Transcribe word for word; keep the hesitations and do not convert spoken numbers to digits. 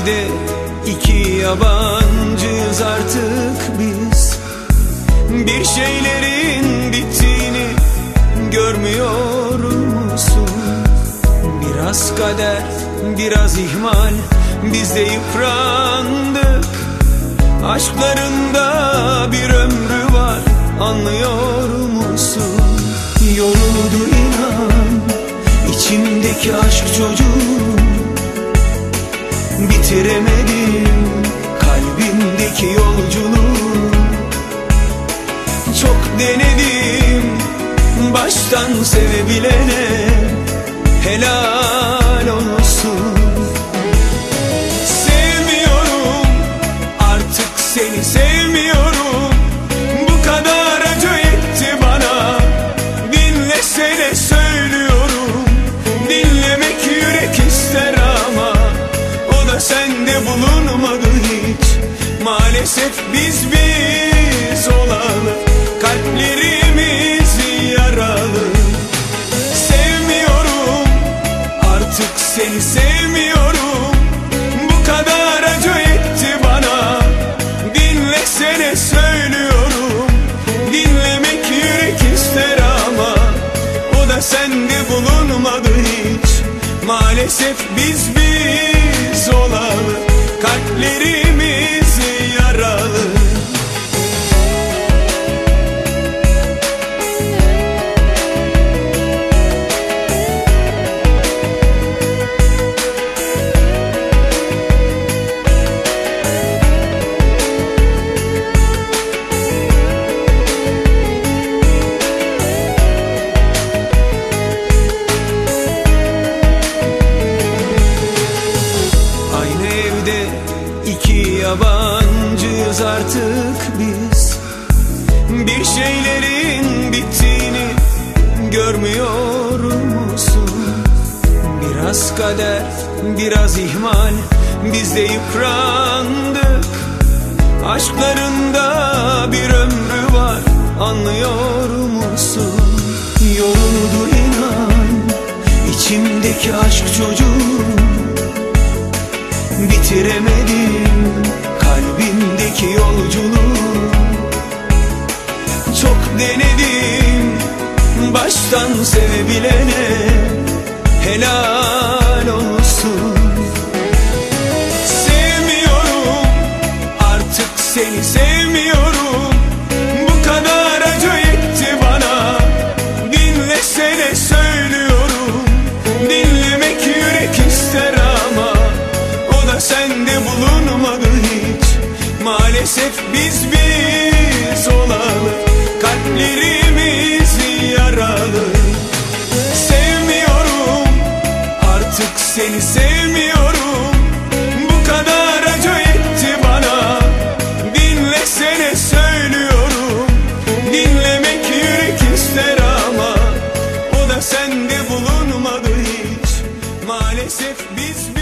evde iki yabancıyız artık biz. Bir şeylerin bittiğini görmüyor musun? Biraz kader, biraz ihmal, biz de yıprandık. Aşklarında bir ömrü var, anlıyor musun? Yoruldu inan içimdeki aşk çocuğu, bitiremedim kalbimdeki yolculuğu. Çok denedim baştan sevebilene, helal olsun. Sevmiyorum artık seni, sevmiyorum. Bu kadar acı etti bana. Dinlesene söylüyorum. Dinlemek yürek ister ama o da sende bulunmadı hiç. Maalesef biz biz olalı, kalplerimiz yaralı. Sevmiyorum artık seni, sevmiyorum. Bu kadar acı etti bana. Dinlesene söylüyorum. Dinlemek yürek ister ama o da sende bulunmadı hiç. Maalesef biz biz olalı, kalplerimiz yaralı. İki yabancıyız artık biz. Bir şeylerin bittiğini görmüyor musun? Biraz kader, biraz ihmal, biz de yıprandık. Aşklarında bir ömrü var, anlıyor musun? Yoruldu inan içimdeki aşk çocuğu, bitiremedim kalbimdeki yolculuğu. Çok denedim baştan sevebilene, helal olsun. Sevmiyorum artık seni, sevmiyorum. Bu kadar acı etti bana. Dinlesene söylüyorum. Dinlemek yürek ister ama o da sende bulunmadı hiç. Maalesef biz biz olalı, kalplerimiz yaralı. Sevmiyorum artık seni, sevmiyorum. Bu kadar acı etti bana. Dinlesene söylüyorum. Dinlemek yürek ister ama o da sende bulunmadı hiç. Maalesef biz